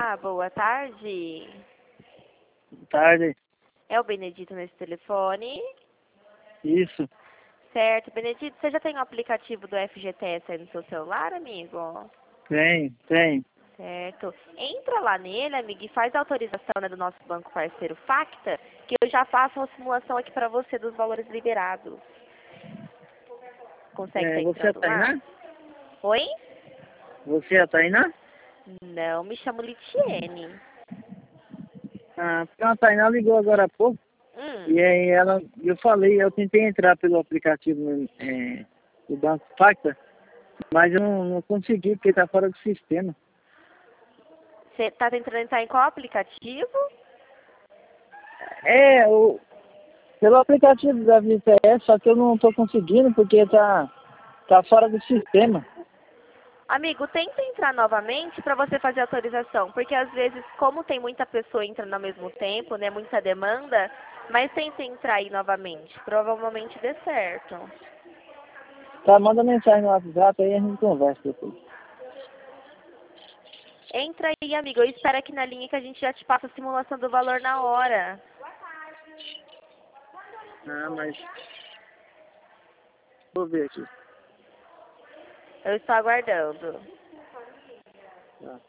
Olá, boa tarde. Boa tarde. É o Benedito nesse telefone? Isso. Certo, Benedito, você já tem o aplicativo do FGTS aí no seu celular, amigo? Tem. Certo. Entra lá nele, amigo, e faz a autorização, né, do nosso banco parceiro Facta, que eu já faço uma simulação aqui pra você dos valores liberados. Consegue estar Você é a entrando lá? Tainá? Oi? Você é a Tainá? Não, me chamo Litiene. Porque a Tainá ligou agora há pouco. E aí eu tentei entrar pelo aplicativo do Banco Facta, mas eu não consegui porque está fora do sistema. Você tá tentando entrar em qual aplicativo? Pelo aplicativo da VTS, só que eu não estou conseguindo porque tá fora do sistema. Amigo, tenta entrar novamente para você fazer a autorização, porque às vezes, como tem muita pessoa entrando ao mesmo tempo, né, muita demanda, mas tenta entrar aí novamente, provavelmente dê certo. Tá, manda mensagem no WhatsApp aí a gente conversa depois. Entra aí, amigo, eu espero aqui na linha que a gente já te passa a simulação do valor na hora. Mas vou ver aqui. Eu estou aguardando. Tá.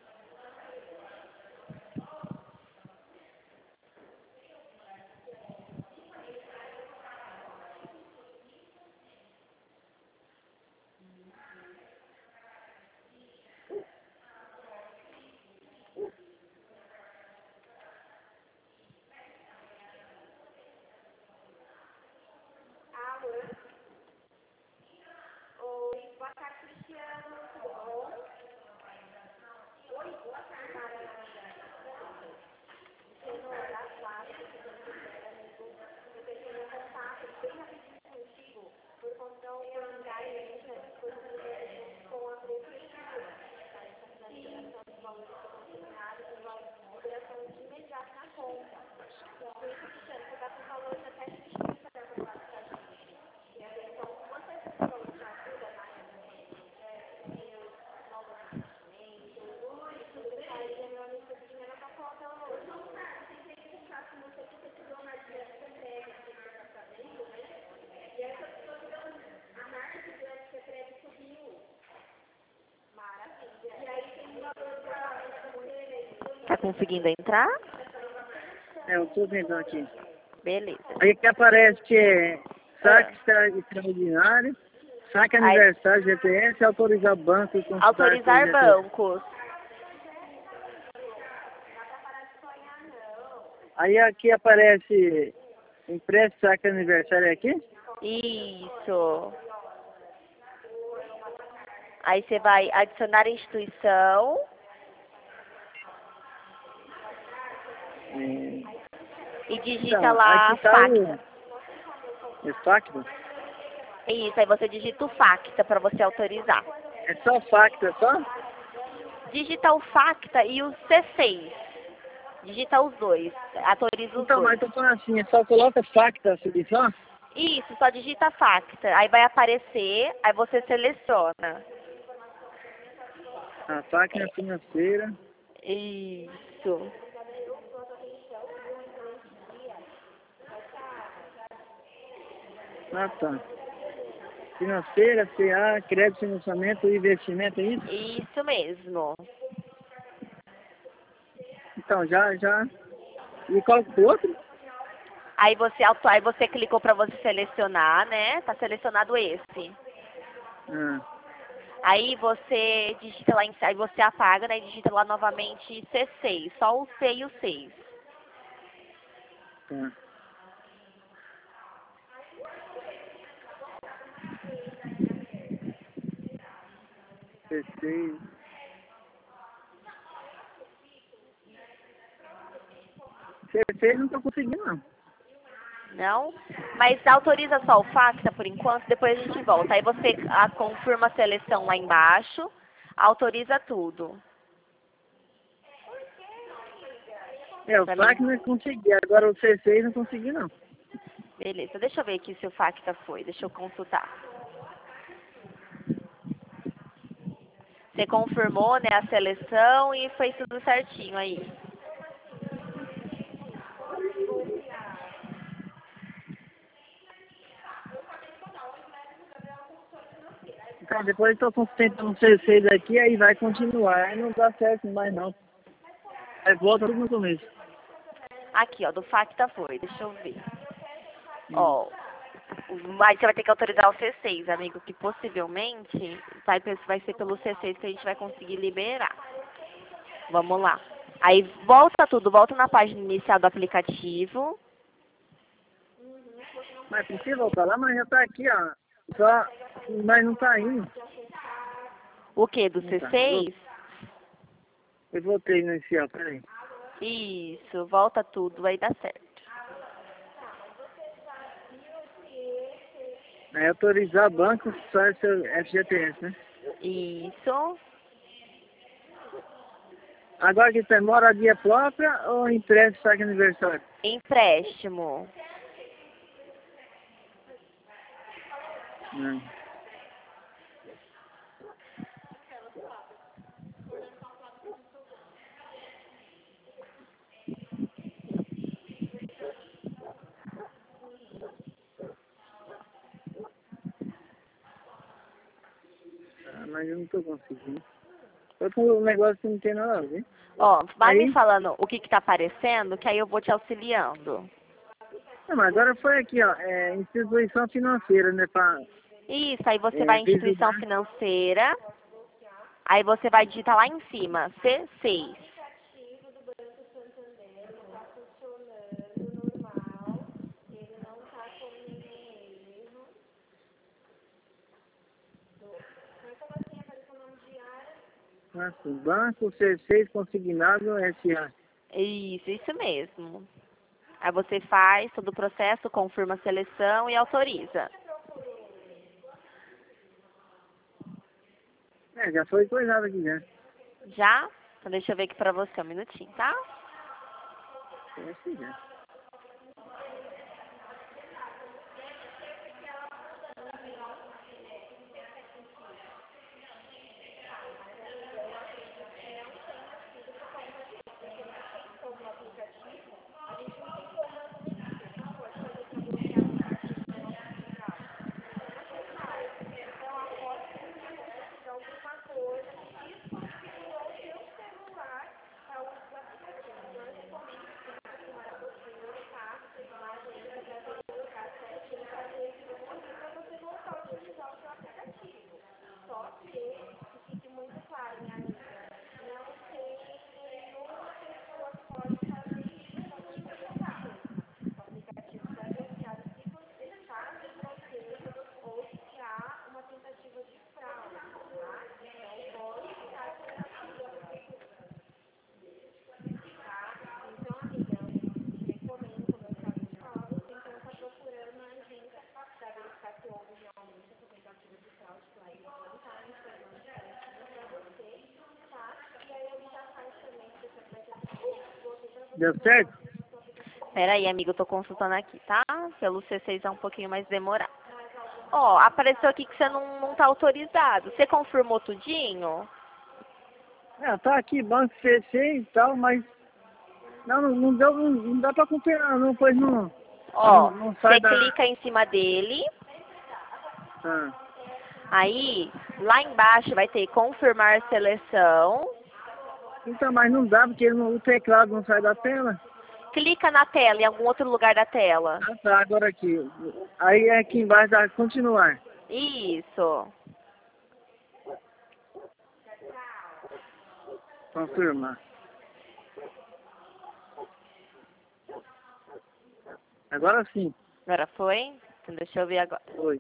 Tá conseguindo entrar? Eu tô vendo aqui. Beleza. Aí que aparece que é saque extraordinário, saque aniversário GTS, autorizar banco e consultar Autorizar bancos. Aí aqui aparece empréstimo, saque aniversário aqui? Isso. Aí você vai adicionar a instituição. E digita Então, lá aqui tá Facta. o Facta? Isso, aí você digita o Facta para você autorizar. É só Facta, só? Digita o Facta e o C6. Digita os dois. Autoriza os Então, dois. mas tô falando assim, é só coloca Facta assim só? Isso, só digita Facta. Aí vai aparecer, aí você seleciona. A Facta financeira. Isso. Tá. Financeira, CA, crédito, financiamento e investimento, é isso? Isso mesmo. Então, já. E qual o outro? Aí você clicou para você selecionar, né? Tá selecionado esse. Aí você digita lá aí você apaga, né? E digita lá novamente C6, só o C e o 6. Tá. C6. C6 não tô conseguindo, não. Não? Mas autoriza só o Facta por enquanto, depois a gente volta. Aí você confirma a seleção lá embaixo, autoriza tudo. O Facta não consegui, agora o C6 não consegui, não. Beleza, deixa eu ver aqui se o Facta foi, deixa eu consultar. Você confirmou, né, a seleção e fez tudo certinho aí. Então, depois eu tô tentando C6 aqui, aí vai continuar. Aí não dá certo mais não. Aí volta tudo no começo. Aqui, ó, do Facta foi, deixa eu ver. Ó, mas você vai ter que autorizar o C6, amigo, que possivelmente vai ser pelo C6 que a gente vai conseguir liberar. Vamos lá. Aí volta tudo, volta na página inicial do aplicativo. Mas precisa voltar lá, mas já tá aqui, ó. Só, mas não tá indo. O que? Do Não tá. C6? Eu voltei no inicial, peraí. Isso, volta tudo, aí dá certo. É autorizar banco só esse FGTS, né? Isso. Agora que tem moradia própria ou empréstimo saque aniversário? Empréstimo. Não. Ah, mas eu não tô conseguindo. Outro negócio que não tem nada a ver. Ó, vai Aí, me falando o que tá aparecendo, que aí eu vou te auxiliando. não, mas agora foi aqui, ó, instituição financeira, né, Isso, aí você vai em instituição vislumbrar. financeira, aí você vai digitar lá em cima, C6. Assim, banco C6 consignado SA. Isso mesmo. Aí você faz todo o processo, confirma a seleção e autoriza. Já foi coisado aqui, já. Já? Então deixa eu ver aqui pra você um minutinho, tá? Acho que já. Deu certo? Pera aí, amigo, eu tô consultando aqui, tá? Pelo C6 é um pouquinho mais demorado. Ó, apareceu aqui que você não tá autorizado. Você confirmou tudinho? Tá aqui, banco C6 e tal, mas não deu, não dá pra confirmar, não, pois Ó, não sai você da... clica em cima dele, Ah, aí lá embaixo vai ter confirmar seleção. então, mas não dá, porque o teclado não sai da tela. Clica na tela, em algum outro lugar da tela. Ah, tá, agora aqui. Aí aqui embaixo dá continuar. Isso. Confirmar. Agora sim. Agora foi? Então deixa eu ver agora. Foi.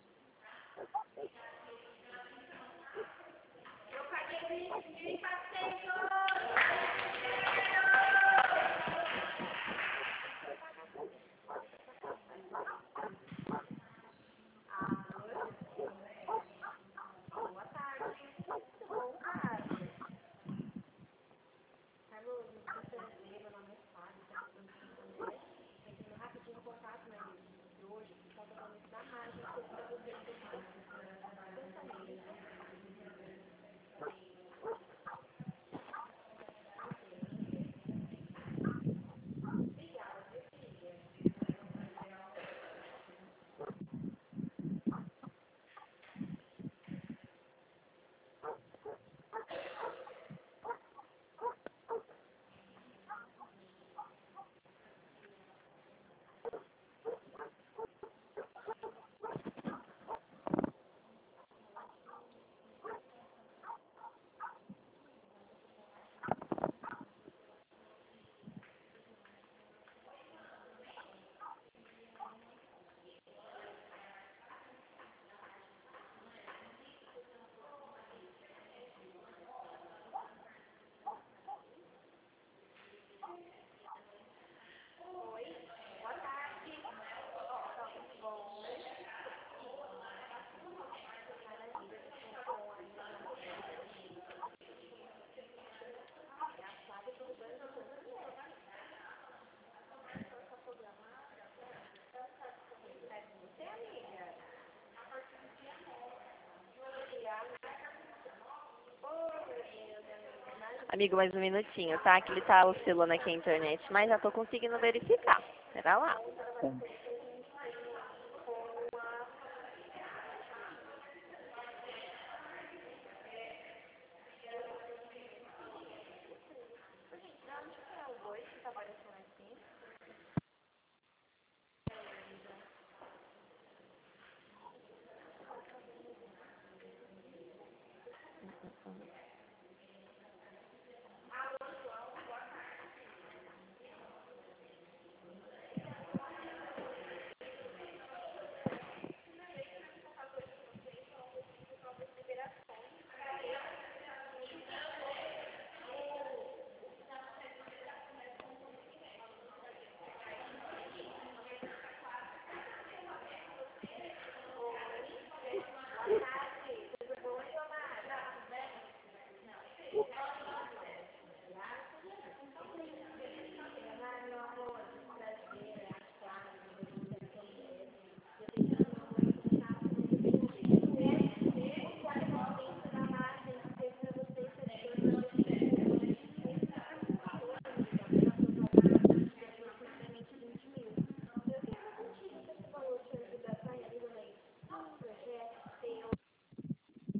Amigo, mais um minutinho, tá? Que ele tá oscilando aqui a internet, mas já tô conseguindo verificar. Pera lá. Tá.